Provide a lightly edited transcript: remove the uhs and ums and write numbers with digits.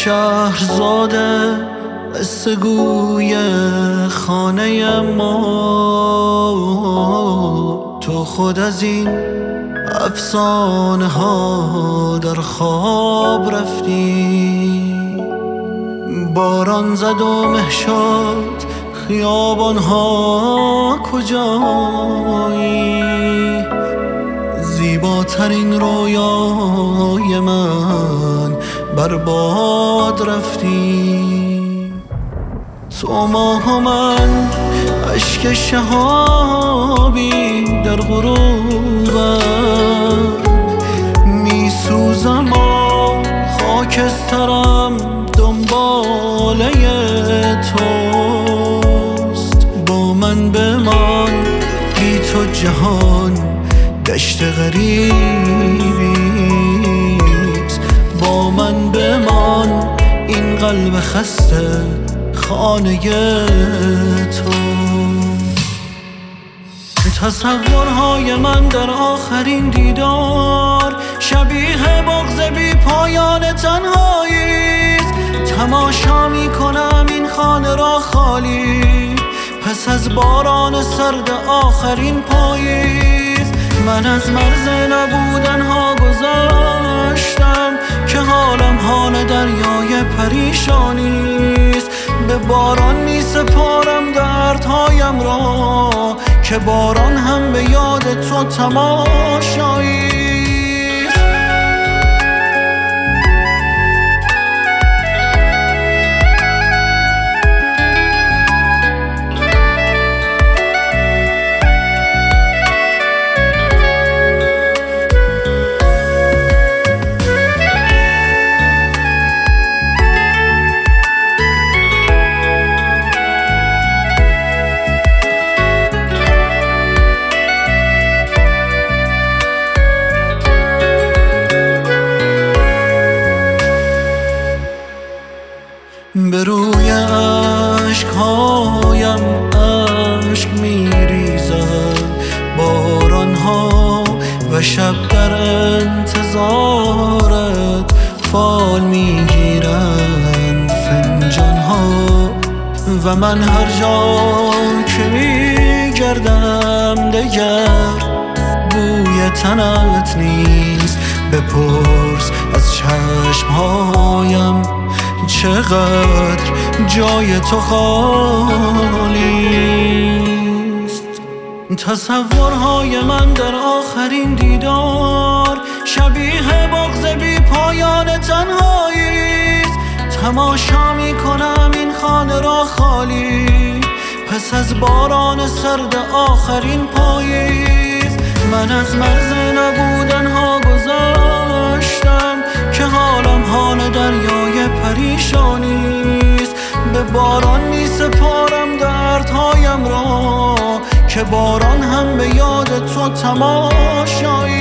شهرزاده قصه گوی خانه ما، تو خود از این افسانه ها در خواب رفتی. باران زد و مهشاد خیابان ها کجایی؟ زیباترین رویای من برباد رفتی. تو ماه و من اشک شهابی در غروبم، میسوزم و خاکسترم دنباله توست. با من بمان بی تو جهان دشت غریبیست. با من بمان این قلب خسته خانه تو. تصورهای من در آخرین دیدار شبیه بغض بی پایان تنهاییست. تماشا می کنم این خانه را خالی پس از باران سرد آخرین پاییز. من از مرز نبودن ها گذشتم که حالم حال دریای پریشانیست. به باران می سپارم دردهایم را که باران هم به یاد تو تماشاییست. به روی عشقهایم عشق میریزد باران ها و شب در انتظارت فال میگیرند فنجان ها. و من هر جا که میگردم دگر بوی تنت نیست. بپرس از چشمهایم چقدر جای تو خالیست. تصورهای من در آخرین دیدار شبیه بغض بی پایان تنهاییست. تماشا می کنم این خانه را خالی پس از باران سرد آخرین پاییز. من از مرز نبودن ها گذشتم که حالم حال دریای پریشانیست. به باران می سپارم دردهایم را که باران هم به یاد تو تماشایی.